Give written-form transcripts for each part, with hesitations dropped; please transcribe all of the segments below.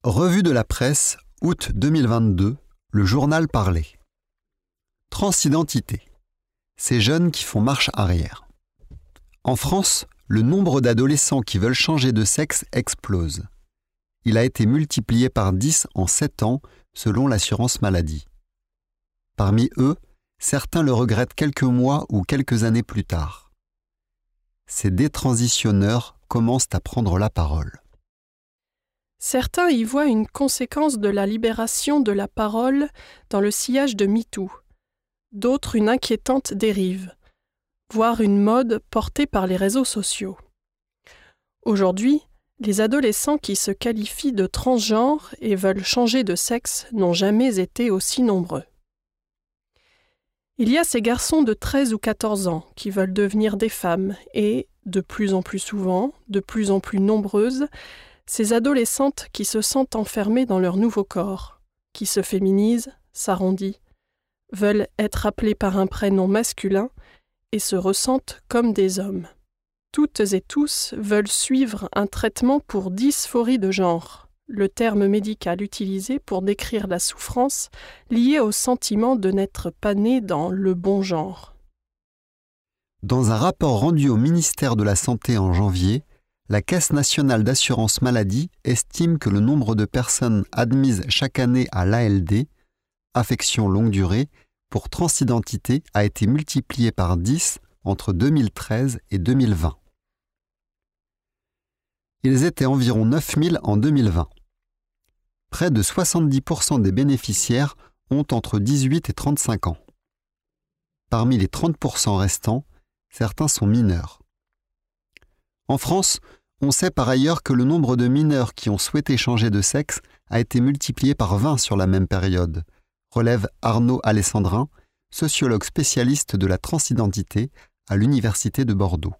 Revue de la presse, août 2022, le journal parlé. Transidentité. Ces jeunes qui font marche arrière. En France, le nombre d'adolescents qui veulent changer de sexe explose. Il a été multiplié par 10 en 7 ans, selon l'assurance maladie. Parmi eux, certains le regrettent quelques mois ou quelques années plus tard. Ces détransitionneurs commencent à prendre la parole. Certains y voient une conséquence de la libération de la parole dans le sillage de MeToo, d'autres une inquiétante dérive, voire une mode portée par les réseaux sociaux. Aujourd'hui, les adolescents qui se qualifient de transgenres et veulent changer de sexe n'ont jamais été aussi nombreux. Il y a ces garçons de 13 ou 14 ans qui veulent devenir des femmes et, de plus en plus souvent, de plus en plus nombreuses, ces adolescentes qui se sentent enfermées dans leur nouveau corps, qui se féminisent, s'arrondissent, veulent être appelées par un prénom masculin et se ressentent comme des hommes. Toutes et tous veulent suivre un traitement pour dysphorie de genre, le terme médical utilisé pour décrire la souffrance liée au sentiment de n'être pas né dans le bon genre. Dans un rapport rendu au ministère de la Santé en janvier, la Caisse nationale d'assurance maladie estime que le nombre de personnes admises chaque année à l'ALD, affection longue durée, pour transidentité a été multiplié par 10 entre 2013 et 2020. Ils étaient environ 9000 en 2020. Près de 70% des bénéficiaires ont entre 18 et 35 ans. Parmi les 30% restants, certains sont mineurs. En France, on sait par ailleurs que le nombre de mineurs qui ont souhaité changer de sexe a été multiplié par 20 sur la même période, relève Arnaud Alessandrin, sociologue spécialiste de la transidentité à l'Université de Bordeaux.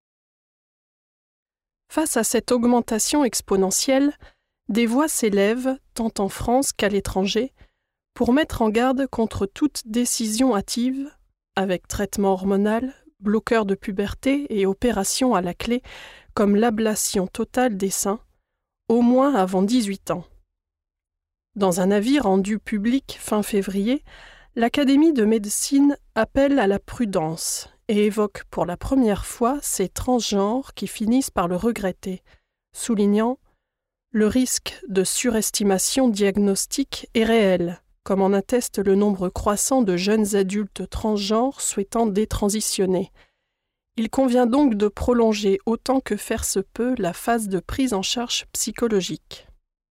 Face à cette augmentation exponentielle, des voix s'élèvent, tant en France qu'à l'étranger, pour mettre en garde contre toute décision hâtive, avec traitement hormonal, bloqueur de puberté et opération à la clé, comme l'ablation totale des seins, au moins avant 18 ans. Dans un avis rendu public fin février, l'Académie de médecine appelle à la prudence et évoque pour la première fois ces transgenres qui finissent par le regretter, soulignant « Le risque de surestimation diagnostique est réel », comme en atteste le nombre croissant de jeunes adultes transgenres souhaitant détransitionner. Il convient donc de prolonger autant que faire se peut la phase de prise en charge psychologique.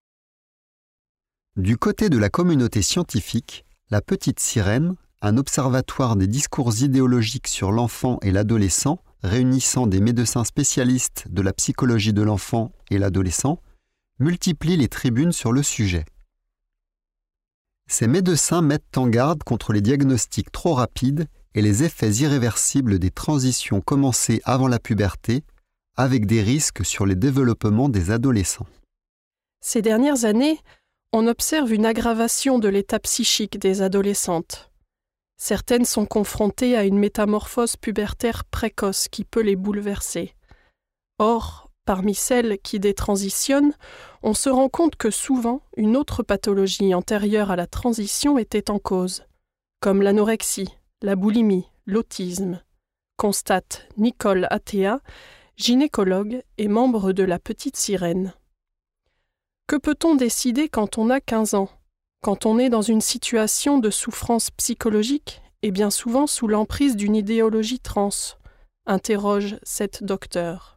Du côté de la communauté scientifique, la Petite Sirène, un observatoire des discours idéologiques sur l'enfant et l'adolescent, réunissant des médecins spécialistes de la psychologie de l'enfant et l'adolescent, multiplie les tribunes sur le sujet. Ces médecins mettent en garde contre les diagnostics trop rapides et les effets irréversibles des transitions commencées avant la puberté, avec des risques sur les développements des adolescents. Ces dernières années, on observe une aggravation de l'état psychique des adolescentes. Certaines sont confrontées à une métamorphose pubertaire précoce qui peut les bouleverser. Or, parmi celles qui détransitionnent, on se rend compte que souvent, une autre pathologie antérieure à la transition était en cause, comme l'anorexie, la boulimie, l'autisme, constate Nicole Athéa, gynécologue et membre de la Petite Sirène. Que peut-on décider quand on a 15 ans, quand on est dans une situation de souffrance psychologique et bien souvent sous l'emprise d'une idéologie trans, interroge cette docteure.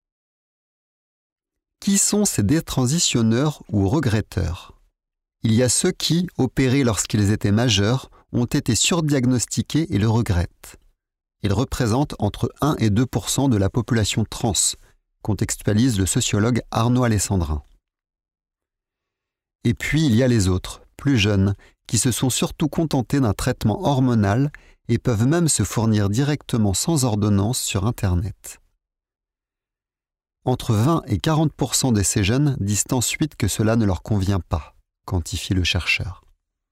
Qui sont ces détransitionneurs ou regretteurs ? Il y a ceux qui, opérés lorsqu'ils étaient majeurs, ont été surdiagnostiqués et le regrettent. Ils représentent entre 1 et 2% de la population trans, contextualise le sociologue Arnaud Alessandrin. Et puis il y a les autres, plus jeunes, qui se sont surtout contentés d'un traitement hormonal et peuvent même se fournir directement sans ordonnance sur Internet. Entre 20 et 40% de ces jeunes disent ensuite que cela ne leur convient pas, quantifie le chercheur.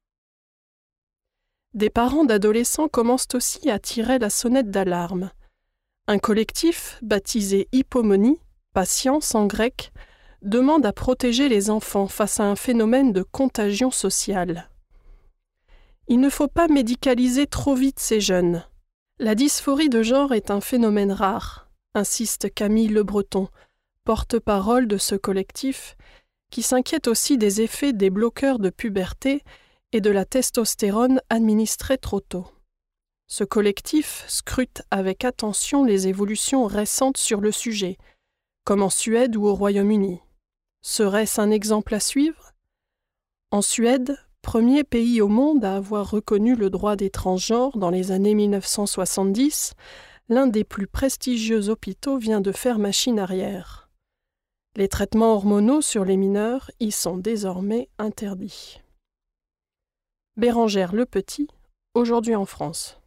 Des parents d'adolescents commencent aussi à tirer la sonnette d'alarme. Un collectif, baptisé Hypomonie, patience en grec, demande à protéger les enfants face à un phénomène de contagion sociale. Il ne faut pas médicaliser trop vite ces jeunes. La dysphorie de genre est un phénomène rare, insiste Camille Le Breton, porte-parole de ce collectif, qui s'inquiète aussi des effets des bloqueurs de puberté et de la testostérone administrée trop tôt. Ce collectif scrute avec attention les évolutions récentes sur le sujet, comme en Suède ou au Royaume-Uni. Serait-ce un exemple à suivre ? En Suède, premier pays au monde à avoir reconnu le droit des transgenres dans les années 1970, l'un des plus prestigieux hôpitaux vient de faire machine arrière. Les traitements hormonaux sur les mineurs y sont désormais interdits. Bérengère Lepetit, Aujourd'hui en France.